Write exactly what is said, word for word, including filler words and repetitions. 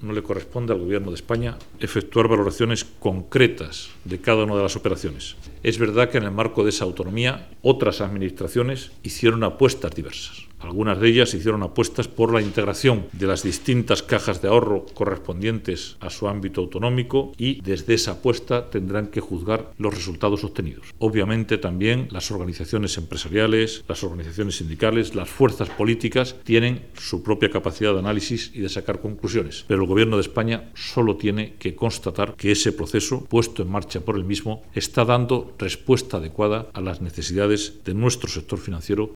no le corresponde al Gobierno de España efectuar valoraciones concretas de cada una de las operaciones. Es verdad que en el marco de esa autonomía otras administraciones hicieron apuestas diversas. Algunas de ellas hicieron apuestas por la integración de las distintas cajas de ahorro correspondientes a su ámbito autonómico y desde esa apuesta tendrán que juzgar los resultados obtenidos. Obviamente también las organizaciones empresariales, las organizaciones sindicales, las fuerzas políticas tienen su propia capacidad de análisis y de sacar conclusiones, pero el Gobierno de España solo tiene que constatar que ese proceso puesto en marcha por él mismo está dando respuesta adecuada a las necesidades de nuestro sector financiero